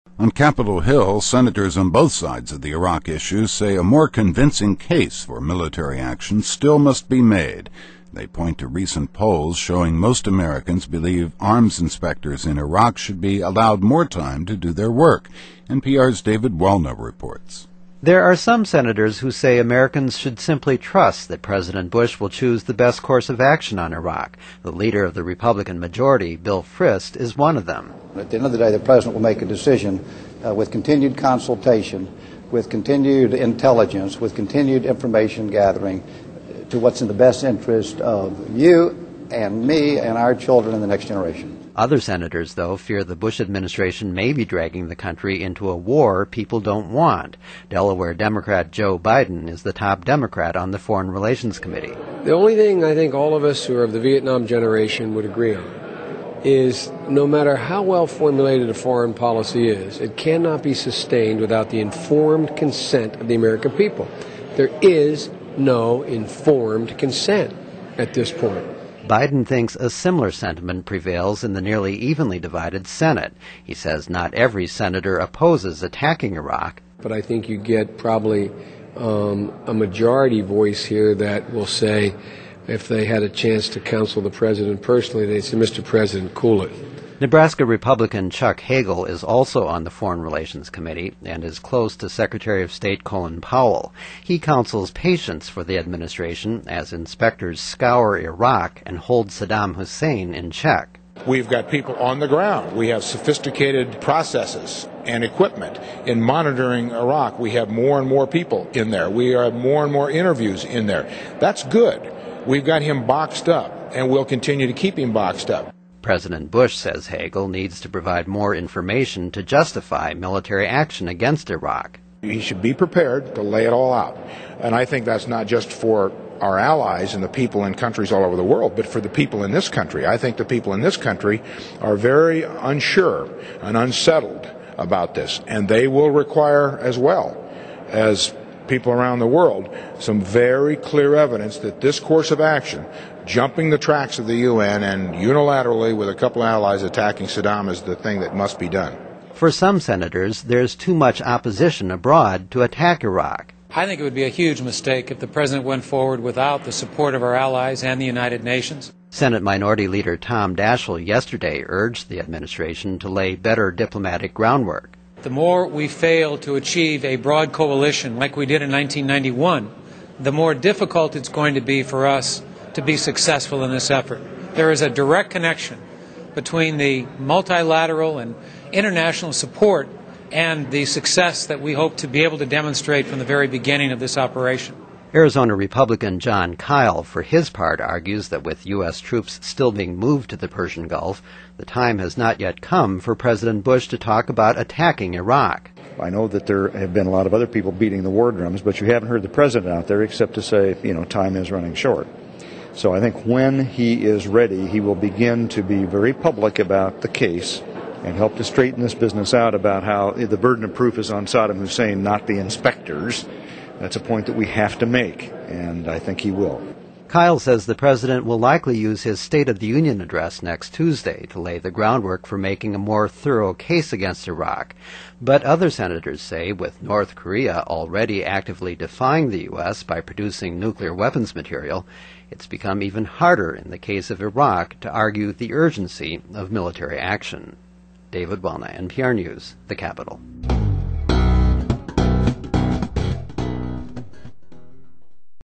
On Capitol Hill, senators on both sides of the Iraq issue say a more convincing case for military action still must be made. They point to recent polls showing most Americans believe arms inspectors in Iraq should be allowed more time to do their work. NPR's David Wellner reports. There are some senators who say Americans should simply trust that President Bush will choose the best course of action on Iraq. The leader of the Republican majority, Bill Frist, is one of them. At the end of the day, the president will make a decision with continued consultation, with continued intelligence, with continued information gathering to what's in the best interest of you and me and our children and the next generation. Other senators, though, fear the Bush administration may be dragging the country into a war people don't want. Delaware Democrat Joe Biden is the top Democrat on the Foreign Relations Committee. The only thing I think all of us who are of the Vietnam generation would agree on is no matter how well formulated a foreign policy is, it cannot be sustained without the informed consent of the American people. There is no informed consent at this point. Biden thinks a similar sentiment prevails in the nearly evenly divided Senate. He says not every senator opposes attacking Iraq. But I think you get probably a majority voice here that will say, if they had a chance to counsel the president personally, they'd say, Mr. President, cool it. Nebraska Republican Chuck Hagel is also on the Foreign Relations Committee and is close to Secretary of State Colin Powell. He counsels patience for the administration as inspectors scour Iraq and hold Saddam Hussein in check. We've got people on the ground. We have sophisticated processes and equipment in monitoring Iraq. We have more and more people in there. We have more and more interviews in there. That's good. We've got him boxed up, and we'll continue to keep him boxed up. President Bush, says Hagel, needs to provide more information to justify military action against Iraq. He should be prepared to lay it all out. And I think that's not just for our allies and the people in countries all over the world, but for the people in this country. I think the people in this country are very unsure and unsettled about this, and they will require, as well as people around the world, some very clear evidence that this course of action, jumping the tracks of the UN and unilaterally with a couple allies attacking Saddam, is the thing that must be done. For some senators, there's too much opposition abroad to attack Iraq. I think it would be a huge mistake if the president went forward without the support of our allies and the United Nations. Senate Minority Leader Tom Daschle yesterday urged the administration to lay better diplomatic groundwork. The more we fail to achieve a broad coalition like we did in 1991, the more difficult it's going to be for us to be successful in this effort. There is a direct connection between the multilateral and international support and the success that we hope to be able to demonstrate from the very beginning of this operation. Arizona Republican John Kyle, for his part, argues that with U.S. troops still being moved to the Persian Gulf, the time has not yet come for President Bush to talk about attacking Iraq. I know that there have been a lot of other people beating the war drums, but you haven't heard the president out there except to say, time is running short. So I think when he is ready, he will begin to be very public about the case and help to straighten this business out about how the burden of proof is on Saddam Hussein, not the inspectors. That's a point that we have to make, and I think he will. Kyle says the president will likely use his State of the Union address next Tuesday to lay the groundwork for making a more thorough case against Iraq. But other senators say with North Korea already actively defying the U.S. by producing nuclear weapons material, it's become even harder in the case of Iraq to argue the urgency of military action. David Wellner, NPR News, The Capitol.